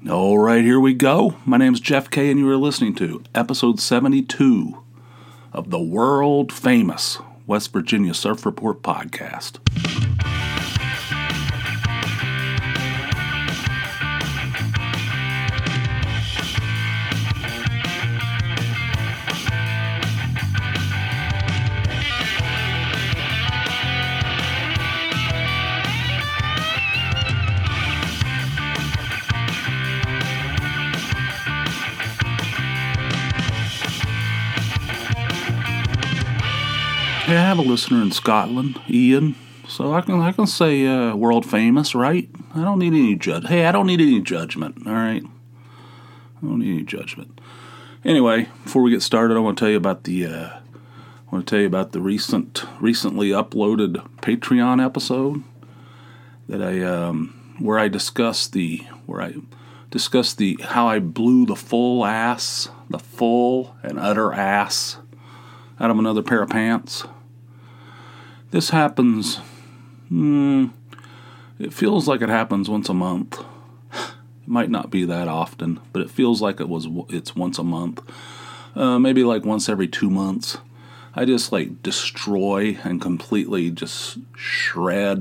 All right, here we go. My name's Jeff K, and you are listening to episode 72 of the world famous West Virginia Surf Report podcast. Hey, I have a listener in Scotland, Ian, so I can say world famous, right? I don't need any I don't need any judgment, all right? I don't need any judgment. Anyway, before we get started, I want to tell you about the recently uploaded Patreon episode that where I discuss how I blew the full and utter ass out of another pair of pants. This happens, it feels like it happens once a month. It might not be that often, but it feels like it's once a month. Maybe like once every 2 months. I just destroy and completely just shred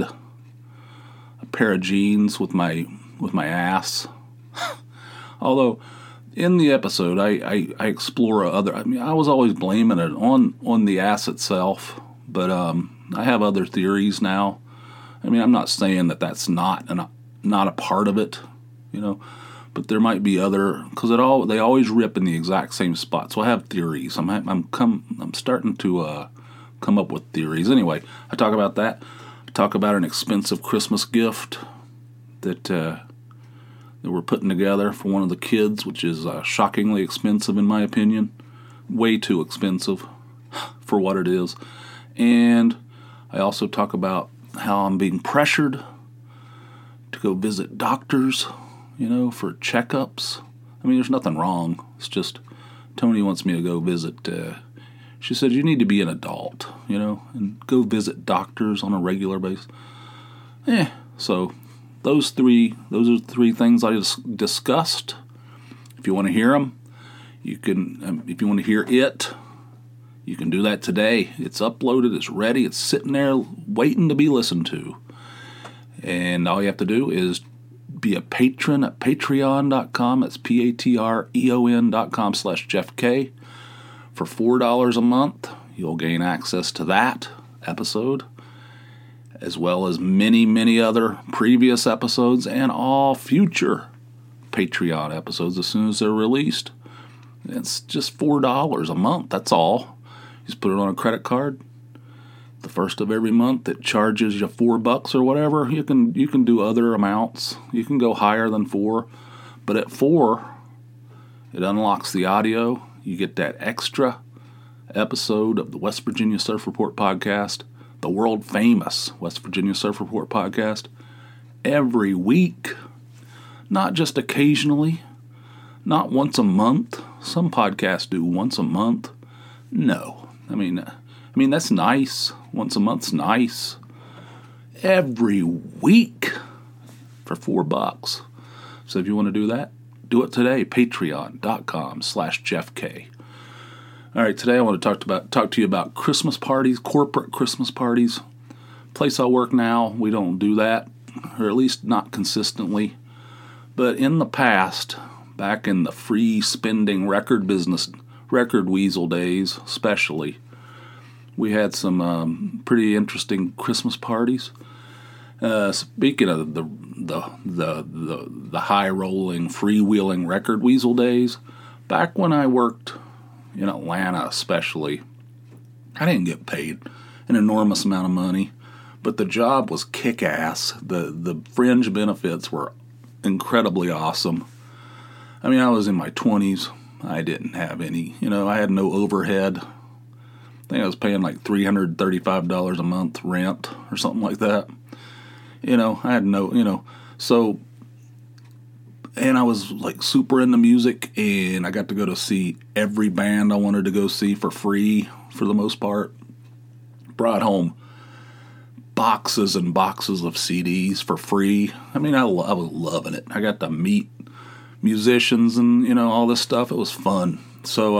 a pair of jeans with my ass. Although in the episode, I explore I was always blaming it on the ass itself, but I have other theories now. I mean, I'm not saying that that's not a part of it, but there might be other, because they always rip in the exact same spot. So I have theories. I'm starting to come up with theories. Anyway, I talk about that. I talk about an expensive Christmas gift that we're putting together for one of the kids, which is shockingly expensive in my opinion. Way too expensive for what it is. And I also talk about how I'm being pressured to go visit doctors, for checkups. I mean, there's nothing wrong. It's just Tony wants me to go visit. She said, you need to be an adult, and go visit doctors on a regular basis. So those are the three things I just discussed. If you want to hear them, you can. If you want to hear it, you can do that today. It's uploaded. It's ready. It's sitting there waiting to be listened to. And all you have to do is be a patron at patreon.com. That's patreon.com/JeffK. For $4 a month, you'll gain access to that episode, as well as many, many other previous episodes and all future Patreon episodes as soon as they're released. It's just $4 a month, that's all. You just put it on a credit card. The first of every month, it charges you $4 or whatever. You can do other amounts. You can go higher than $4. But at $4, it unlocks the audio. You get that extra episode of the West Virginia Surf Report podcast, the world famous West Virginia Surf Report podcast, every week, not just occasionally, not once a month. Some podcasts do once a month. No, I mean that's nice. Once a month's nice. Every week for $4. So if you want to do that, do it today. Patreon.com/JeffK. All right, today I want to talk to you about Christmas parties, corporate Christmas parties. Place I work now, we don't do that, or at least not consistently. But in the past, back in the free spending record business, record weasel days especially, we had some pretty interesting Christmas parties. Speaking of the high rolling, freewheeling record weasel days, back when I worked in Atlanta especially, I didn't get paid an enormous amount of money, but the job was kick-ass. The fringe benefits were incredibly awesome. I mean, I was in my 20s. I didn't have any, I had no overhead. I think I was paying like $335 a month rent or something like that. I had no, so, and I was super into music, and I got to go to see every band I wanted to go see for free for the most part. Brought home boxes and boxes of CDs for free. I mean, I was loving it. I got to meet musicians and, all this stuff. It was fun. So,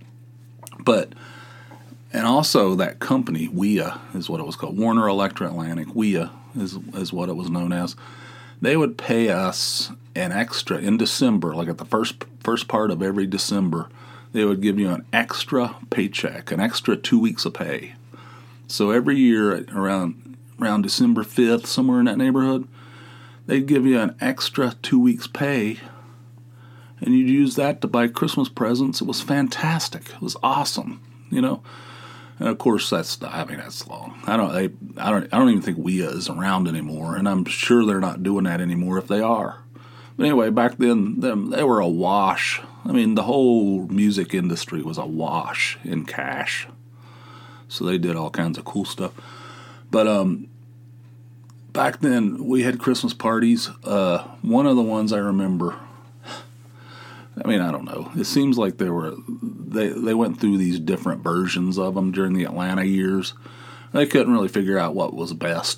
and also that company, WEA is what it was called, Warner Electra Atlantic, WEA is what it was known as. They would pay us an extra in December, like at the first part of every December, they would give you an extra paycheck, an extra 2 weeks of pay. So every year around December 5th, somewhere in that neighborhood, they'd give you an extra 2 weeks pay, and you'd use that to buy Christmas presents. It was fantastic. It was awesome, And of course, that's long. I don't even think WEA is around anymore, and I'm sure they're not doing that anymore if they are. But anyway, back then they were awash. I mean, the whole music industry was awash in cash. So they did all kinds of cool stuff. But back then we had Christmas parties. One of the ones I remember, I mean, I don't know. It seems like they went through these different versions of them during the Atlanta years. They couldn't really figure out what was best.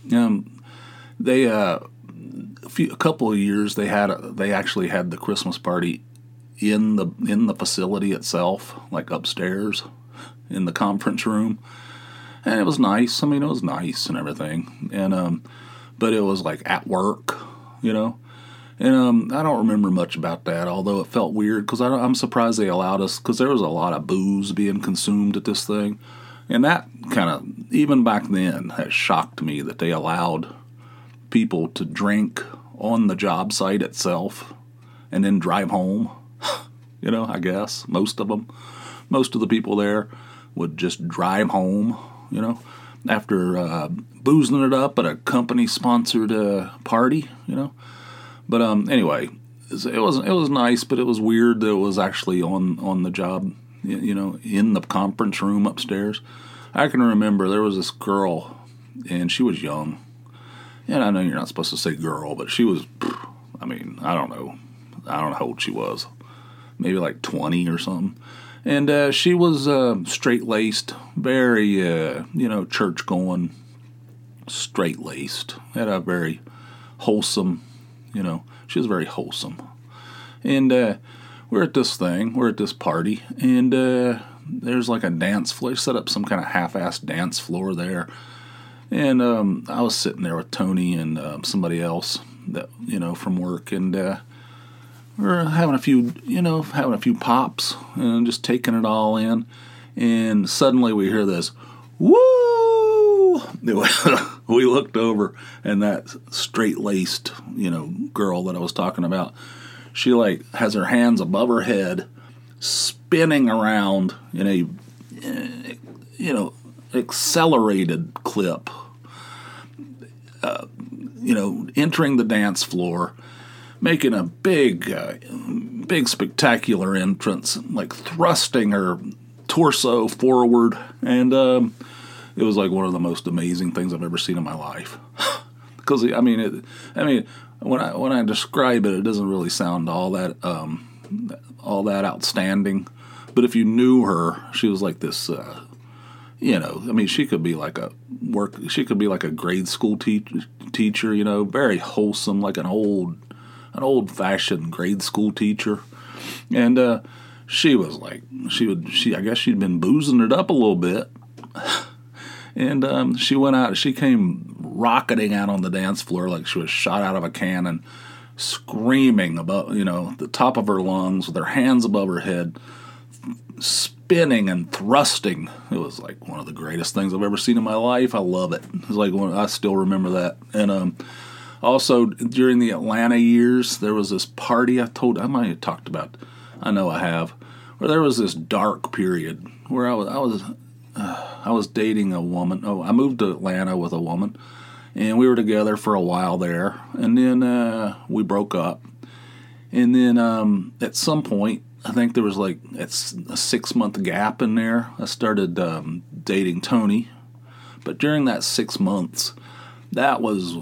A couple of years they actually had the Christmas party in the facility itself, like upstairs in the conference room, and it was nice. I mean, it was nice and everything, and but it was like at work, And I don't remember much about that, although it felt weird because I'm surprised they allowed us, because there was a lot of booze being consumed at this thing. And that kind of, even back then, that shocked me that they allowed people to drink on the job site itself and then drive home. I guess most of the people there would just drive home, after boozing it up at a company-sponsored party, But anyway, it was nice, but it was weird that it was actually on the job, in the conference room upstairs. I can remember there was this girl, and she was young. And I know you're not supposed to say girl, but she was, I don't know. I don't know how old she was. Maybe like 20 or something. And she was straight-laced, very, church-going, straight-laced. Had a very wholesome, she was very wholesome. And we're at this party, and there's like a dance floor. They set up some kind of half-assed dance floor there. And I was sitting there with Tony and somebody else that from work, and we're having a few pops and just taking it all in. And suddenly we hear this, woo! We looked over, and that straight-laced, girl that I was talking about, she like has her hands above her head, spinning around in a, accelerated clip, entering the dance floor, making a big spectacular entrance, like thrusting her torso forward, and it was like one of the most amazing things I've ever seen in my life. Because when I describe it, it doesn't really sound all that outstanding. But if you knew her, she was like this. She could be like a grade school teacher. Very wholesome, like an old-fashioned grade school teacher. And she was like, I guess she'd been boozing it up a little bit. And she came rocketing out on the dance floor like she was shot out of a cannon, screaming about, the top of her lungs with her hands above her head, spinning and thrusting. It was like one of the greatest things I've ever seen in my life. I love it. It's like I still remember that. And also during the Atlanta years, there was this party I might have talked about. I know I have, where there was this dark period where I was dating a woman. Oh, I moved to Atlanta with a woman, and we were together for a while there, and then we broke up. And then at some point, I think there was like it's a 6-month gap in there. I started dating Tony, but during that 6 months, that was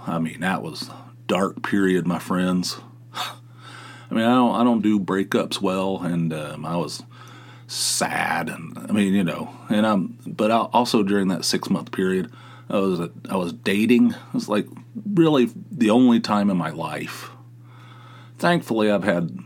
dark period, my friends. I don't do breakups well, and I was sad, and but also during that 6-month period, I was dating. It was like really the only time in my life thankfully I've had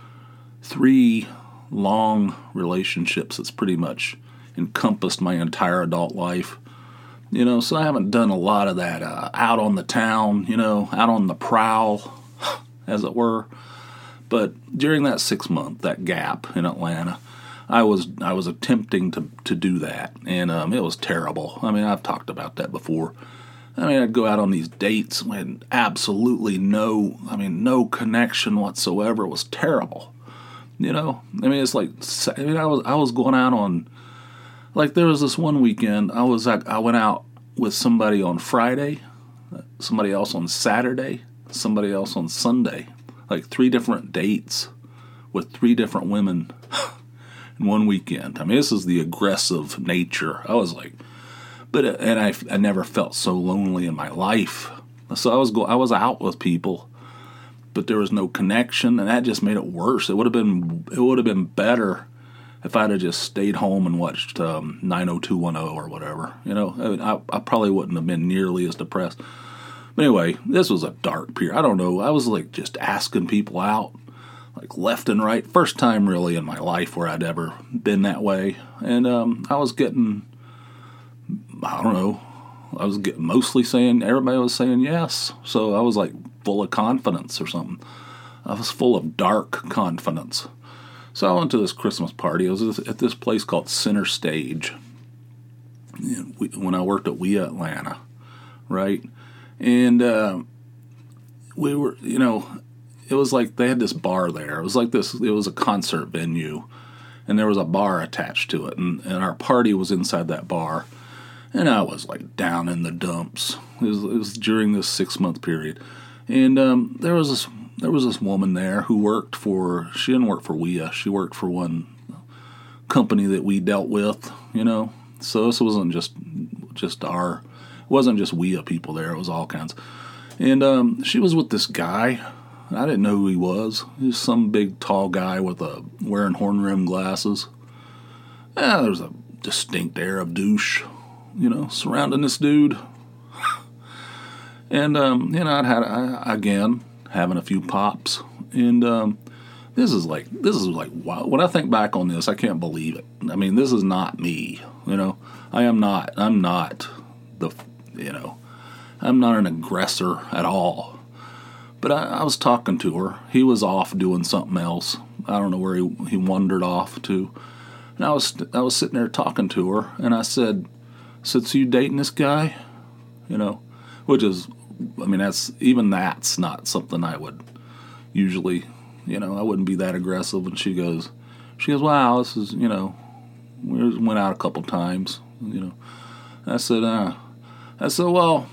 3 long relationships that's pretty much encompassed my entire adult life. So I haven't done a lot of that out on the town, out on the prowl, as it were. But during that 6 month, that gap in Atlanta, I was attempting to do that, and it was terrible. I've talked about that before. I'd go out on these dates with absolutely no connection whatsoever. It was terrible. It's like, I was going out on, like, there was this one weekend, I went out with somebody on Friday, somebody else on Saturday, somebody else on Sunday, like 3 different dates with 3 different women in one weekend. This is the aggressive nature. I was like, and I never felt so lonely in my life. So I was out with people, but there was no connection, and that just made it worse. It would have been better if I'd have just stayed home and watched 90210 or whatever. I probably wouldn't have been nearly as depressed. But anyway, this was a dark period. I don't know. I was like just asking people out, like left and right. First time really in my life where I'd ever been that way. And I was getting, I don't know, mostly saying, everybody was saying yes. So I was like full of confidence or something. I was full of dark confidence. So I went to this Christmas party. It was at this place called Center Stage when I worked at WIA Atlanta, right? And we were, it was like they had this bar there. It was a concert venue, and there was a bar attached to it, and our party was inside that bar. And I was like down in the dumps. It was during this 6-month period, and there was this woman there who she didn't work for WIA. She worked for one company that we dealt with, So this wasn't just it wasn't just WIA people there. It was all kinds. And she was with this guy. I didn't know who he was. He was some big tall guy wearing horn rimmed glasses. There was a distinct air of douche, surrounding this dude. And again having a few pops, and this is like wow. When I think back on this, I can't believe it. This is not me. I'm not an aggressor at all. But I was talking to her. He was off doing something else. I don't know where he wandered off to. And I was sitting there talking to her, and I said, so you dating this guy? Which is, that's not something I would usually, I wouldn't be that aggressive. And she goes, wow, this is, we went out a couple times, I said, well,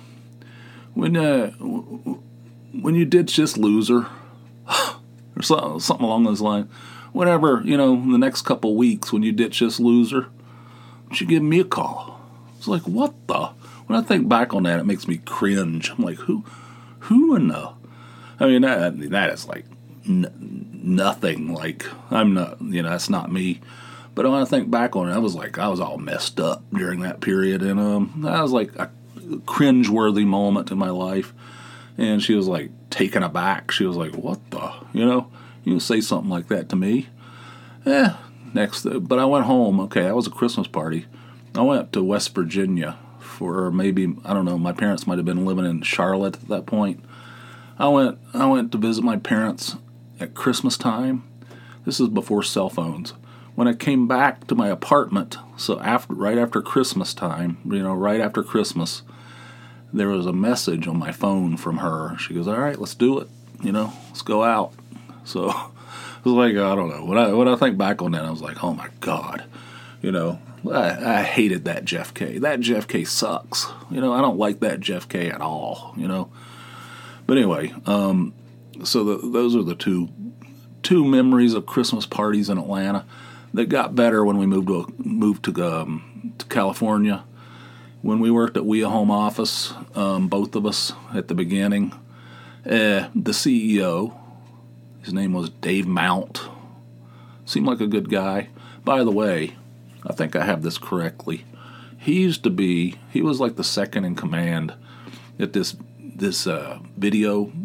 when you ditch this loser, or something along those lines, whenever, in the next couple weeks when you ditch this loser, she give me a call. It's like, what the? When I think back on that, it makes me cringe. I'm like, who in the? That is like nothing. Like, I'm not, that's not me. But when I think back on it, I was all messed up during that period, and that was like a cringe-worthy moment in my life. And she was like taken aback. She was like, what the? You say something like that to me? Next. But I went home. Okay, that was a Christmas party. I went to West Virginia for maybe, I don't know, my parents might have been living in Charlotte at that point. I went to visit my parents at Christmas time. This is before cell phones. When I came back to my apartment, so right after Christmas time, right after Christmas, there was a message on my phone from her. She goes, all right, let's do it. Let's go out. So it was like, I don't know. When I think back on that, I was like, oh my God. I hated that Jeff K. That Jeff K sucks. I don't like that Jeff K at all, But anyway, so those are the two memories of Christmas parties in Atlanta that got better when we moved to California. When we worked at WIA Home Office, both of us at the beginning, the CEO, his name was Dave Mount, seemed like a good guy. By the way, I think I have this correctly. He was like the second in command at this video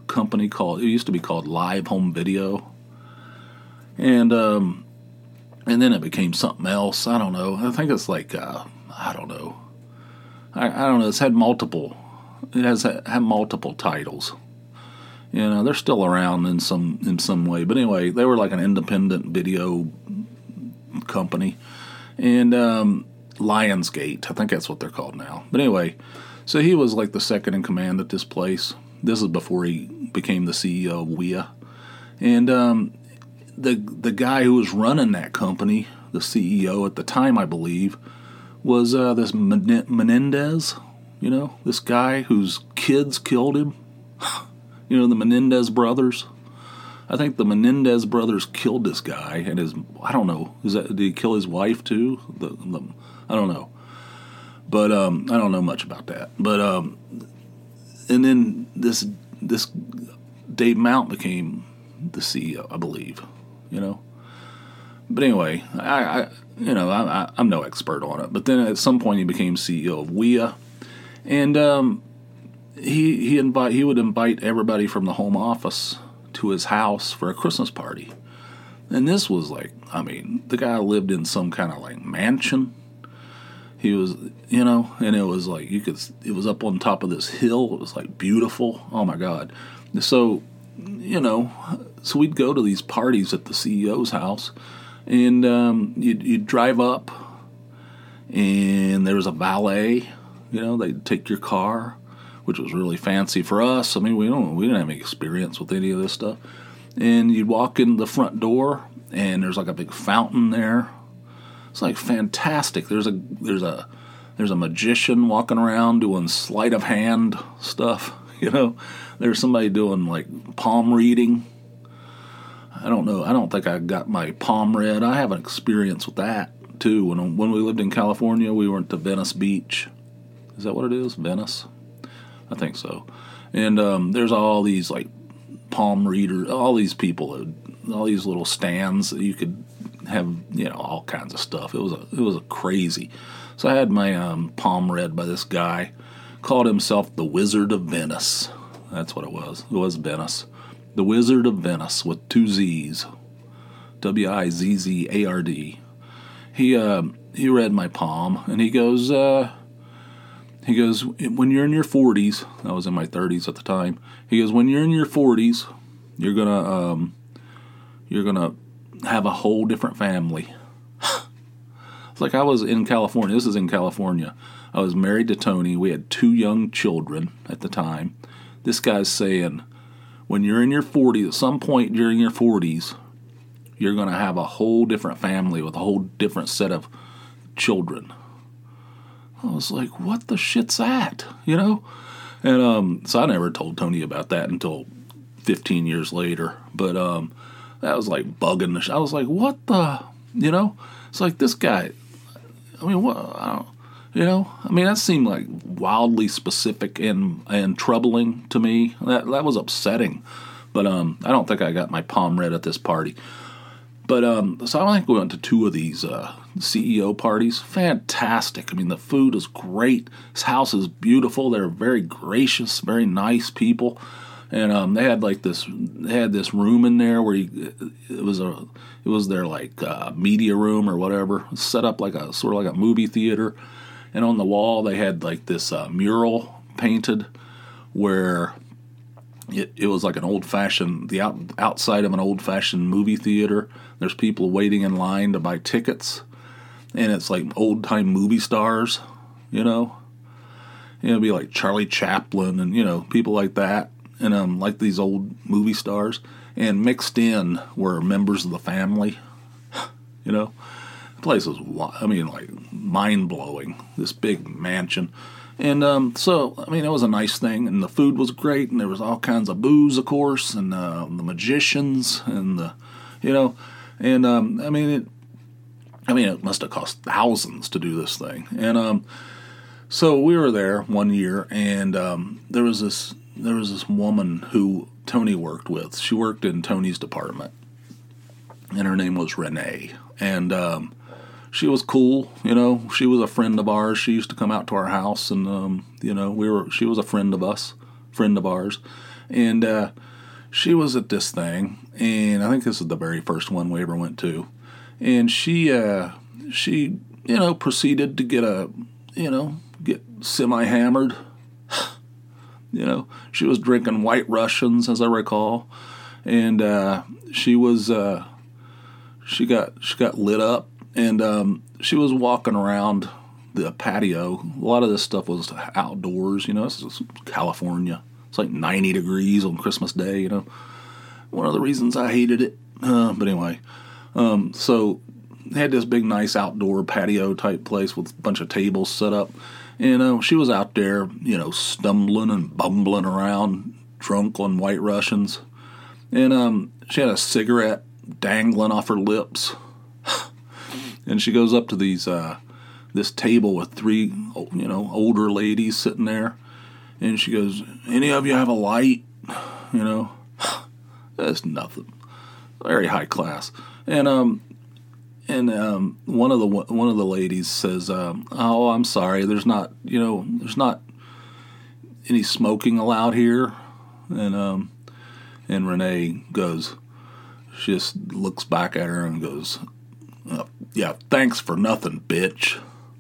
company it used to be called Live Home Video. And then it became something else. I don't know. I think it's like, I don't know. I don't know. It has had multiple titles. They're still around in some way. But anyway, they were like an independent video company. And Lionsgate, I think that's what they're called now. But anyway, so he was like the second in command at this place. This is before he became the CEO of WEA. And the guy who was running that company, the CEO at the time, I believe, was this Menendez. This guy whose kids killed him. The Menendez brothers. I think the Menendez brothers killed this guy, and I don't know, did he kill his wife too? I don't know. But I don't know much about that. But and then this Dave Mount became the CEO, I believe. But anyway, I'm no expert on it. But then at some point he became CEO of WEA, and he would invite everybody from the home office to his house for a Christmas party. And this was like, the guy lived in some kind of like mansion. He was, and it was like it was up on top of this hill. It was like beautiful. Oh my God. So, so we'd go to these parties at the CEO's house, and you'd drive up, and there was a valet. They'd take your car, which was really fancy for us. We didn't have any experience with any of this stuff. And you'd walk in the front door, and there's like a big fountain there. It's like fantastic. There's a magician walking around doing sleight of hand stuff. There's somebody doing like palm reading. I don't know. I don't think I got my palm read. I have an experience with that too. When we lived in California, we went to Venice Beach. Is that what it is? Venice? I think so. And there's all these like palm readers, all these people, all these little stands that you could have, all kinds of stuff. It was a crazy. So I had my palm read by this guy, called himself the Wizard of Venice. That's what it was. It was Venice. The Wizard of Venice with 2 Z's. Wizzard. He read my palm, and he goes, when you're in your 40s, I was in my 30s at the time. He goes, when you're in your 40s, you're gonna have a whole different family. It's like I was in California. This is in California. I was married to Tony. We had 2 young children at the time. This guy's saying, when you're in your 40s, at some point during your 40s, you're going to have a whole different family with a whole different set of children. I was like, what the shit's that? And so I never told Tony about that until 15 years later. But that was like bugging the shit. I was like, what the, It's like this guy, what, that seemed like wildly specific and troubling to me. That was upsetting. But I don't think I got my palm read at this party. But so I think we went to 2 of these CEO parties. Fantastic. The food is great. His house is beautiful. They're very gracious, very nice people. And they had this room in there where it was their like media room or whatever, set up like a sort of like a movie theater. And on the wall they had like this mural painted where it was like an old-fashioned, the outside of an old-fashioned movie theater. There's people waiting in line to buy tickets, and it's like old-time movie stars, It'd be like Charlie Chaplin and, people like that, and like these old movie stars. And mixed in were members of the family, The place was, like mind-blowing, this big mansion. And so, it was a nice thing, and the food was great, and there was all kinds of booze, of course, and the magicians, and it must have cost thousands to do this thing. And so we were there one year, and there was this woman who Tony worked with. She worked in Tony's department, and her name was Renee, and she was cool, she was a friend of ours. She used to come out to our house, and, she was a friend of ours. And she was at this thing, and I think this is the very first one we ever went to. And she proceeded to get semi-hammered. She was drinking White Russians, as I recall, and she got lit up, and she was walking around the patio. A lot of this stuff was outdoors. This is California. It's like 90 degrees on Christmas Day. One of the reasons I hated it. But anyway, so they had this big, nice outdoor patio type place with a bunch of tables set up. And she was out there, stumbling and bumbling around, drunk on White Russians. And she had a cigarette dangling off her lips. And she goes up to this table with three, older ladies sitting there. And she goes, "Any of you have a light?" That's nothing. Very high class. And one of the ladies says, "Oh, I'm sorry. There's not any smoking allowed here." And Renee goes, she just looks back at her and goes, "Yeah, thanks for nothing, bitch."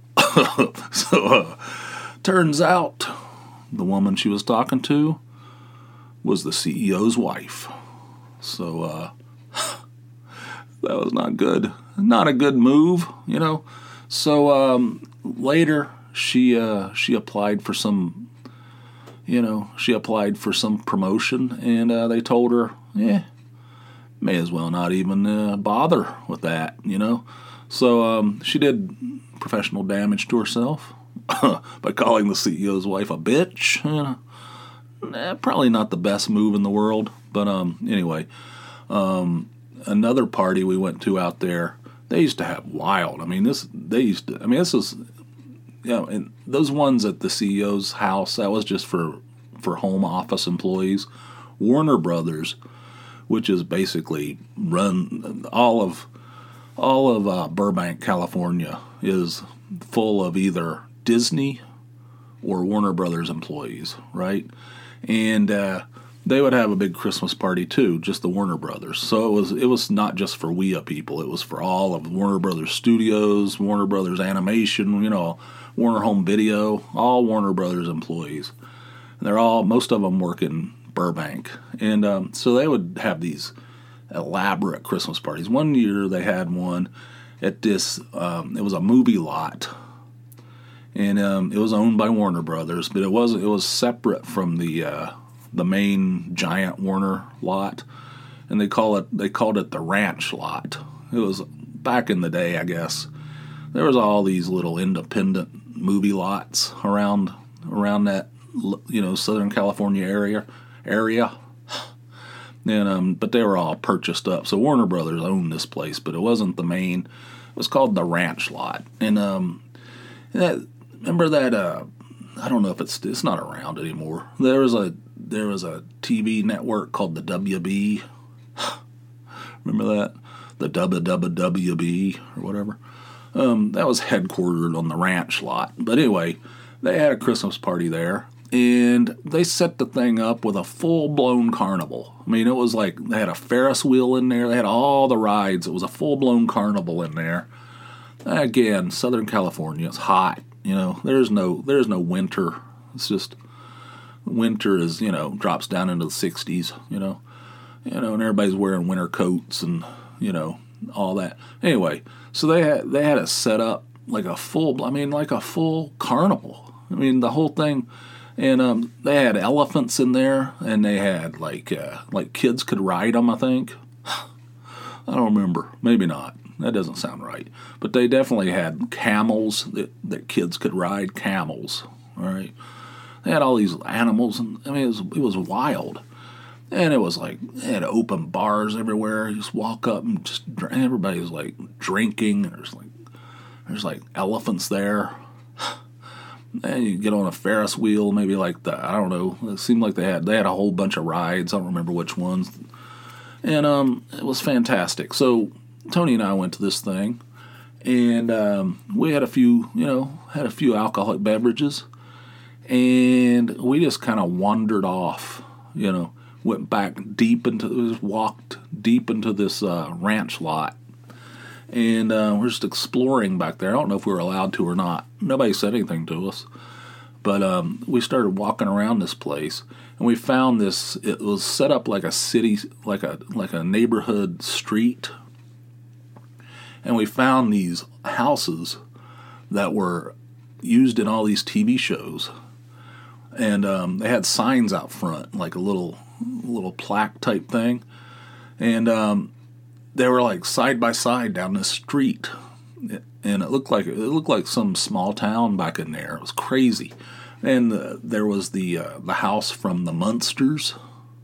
So turns out the woman she was talking to was the CEO's wife. So that was not good. Not a good move, So later she applied for some promotion, and they told her, may as well not even bother with that, So she did professional damage to herself by calling the CEO's wife a bitch. Probably not the best move in the world, but anyway. Another party we went to out there, they used to have wild. This is, and those ones at the CEO's house, that was just for home office employees. Warner Brothers, which is basically run all of Burbank, California, is full of either Disney or Warner Brothers employees, right? And they would have a big Christmas party too, just the Warner Brothers. So it was not just for WEA people; it was for all of Warner Brothers Studios, Warner Brothers Animation, Warner Home Video, all Warner Brothers employees. And most of them work in Burbank, and so they would have these elaborate Christmas parties. One year they had one at this. It was a movie lot, and it was owned by Warner Brothers, but it was separate from the main giant Warner lot, and they called it the ranch lot. It was back in the day, I guess. There was all these little independent movie lots around that Southern California area, and but they were all purchased up. So Warner Brothers owned this place, but it wasn't the main. It was called the ranch lot, and remember that I don't know if it's not around anymore. There was a TV network called the WB. Remember that? The WWWB or whatever. That was headquartered on the ranch lot. But anyway, they had a Christmas party there, and they set the thing up with a full-blown carnival. It was like they had a Ferris wheel in there. They had all the rides. It was a full-blown carnival in there. Again, Southern California, it's hot. There's no winter. It's just winter is drops down into the 60s. And everybody's wearing winter coats and all that. Anyway, so they had it set up like a full carnival. The whole thing, and they had elephants in there, and they had like kids could ride them. I think. I don't remember. Maybe not. That doesn't sound right. But they definitely had camels that kids could ride. Camels, all right. They had all these animals, and it was wild. And it was like they had open bars everywhere. You just walk up and everybody was like drinking. There's like elephants there. And you get on a Ferris wheel, maybe I don't know. It seemed like they had a whole bunch of rides. I don't remember which ones. And it was fantastic. So Tony and I went to this thing, and we had a few alcoholic beverages, and we just kind of wandered off. went back walked deep into this ranch lot. And we're just exploring back there. I don't know if we were allowed to or not. Nobody said anything to us. But we started walking around this place, and we found this. It was set up like a city, like a neighborhood street. And we found these houses that were used in all these TV shows. And they had signs out front, like a little plaque type thing. And they were like side by side down this street, and it looked like some small town back in there. It was crazy. And there was the house from the Munsters.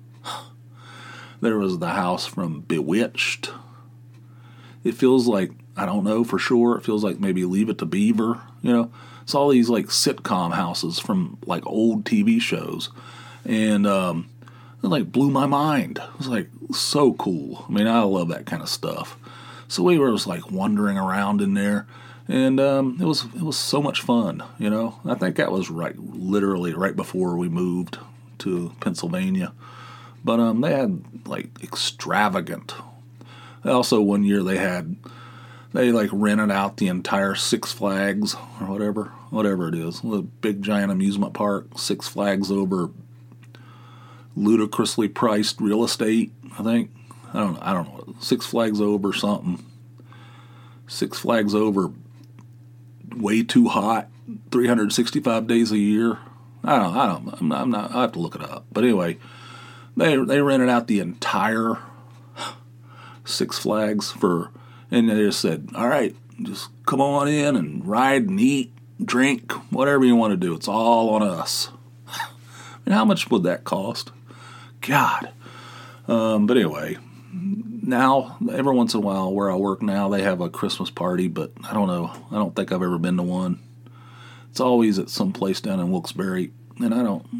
There was the house from Bewitched. It feels like, I don't know for sure, it feels like maybe Leave It to Beaver. It's all these like sitcom houses from like old TV shows, and it like blew my mind. It was like so cool. I mean, I love that kind of stuff. So we were just like wandering around in there, and it was so much fun. I think that was literally right before we moved to Pennsylvania. But they had like extravagant. Also, one year they like rented out the entire Six Flags or whatever it is, the big giant amusement park. Six Flags over ludicrously priced real estate, I think. I don't know. Six Flags over something. Six Flags over way too hot. 365 days a year. I have to look it up. But anyway, they rented out the entire Six Flags and they just said, all right, just come on in and ride and eat, drink, whatever you want to do. It's all on us. And how much would that cost? God. But anyway, now, every once in a while, where I work now, they have a Christmas party, but I don't know. I don't think I've ever been to one. It's always at some place down in Wilkes-Barre, and I don't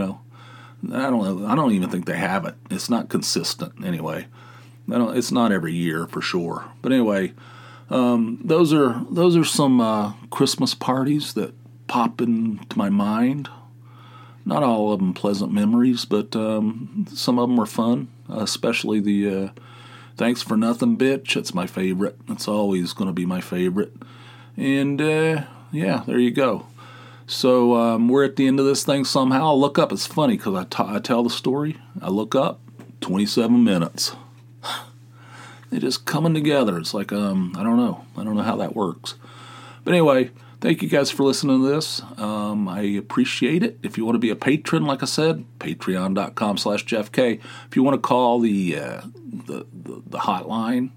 even think they have it. It's not consistent anyway. It's not every year for sure. But anyway, those are some Christmas parties that pop into my mind. Not all of them pleasant memories, but some of them were fun, especially the Thanks for Nothing Bitch. That's my favorite. It's always going to be my favorite. And, yeah, there you go. So we're at the end of this thing somehow. I'll look up. It's funny because I tell the story. I look up, 27 minutes. They're just coming together. It's like, I don't know. I don't know how that works. But anyway, thank you guys for listening to this. I appreciate it. If you want to be a patron, like I said, patreon.com/JeffK. If you want to call the hotline,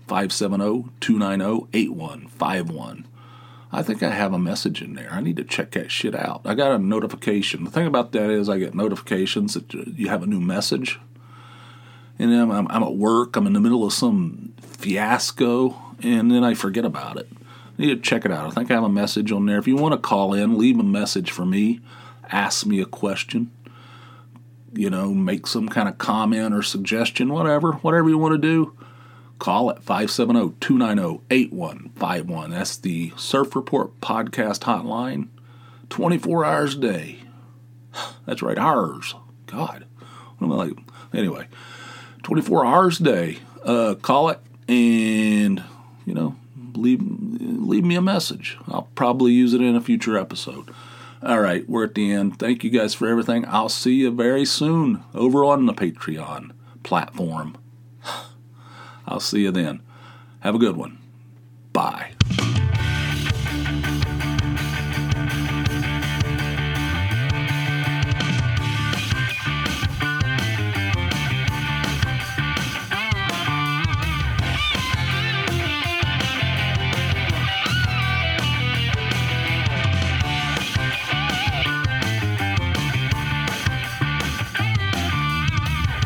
570-290-8151. I think I have a message in there. I need to check that shit out. I got a notification. The thing about that is I get notifications that you have a new message. And then I'm at work. I'm in the middle of some fiasco, and then I forget about it. I need to check it out. I think I have a message on there. If you want to call in, leave a message for me. Ask me a question. Make some kind of comment or suggestion, whatever you want to do. Call at 570-290-8151. That's the Surf Report Podcast Hotline. 24 hours a day. That's right, hours. God. What am I like? Anyway, 24 hours a day. Call it and, leave me a message. I'll probably use it in a future episode. All right, we're at the end. Thank you guys for everything. I'll see you very soon over on the Patreon platform. I'll see you then. Have a good one. Bye.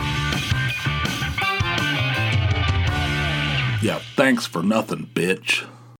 Yeah, thanks for nothing, bitch.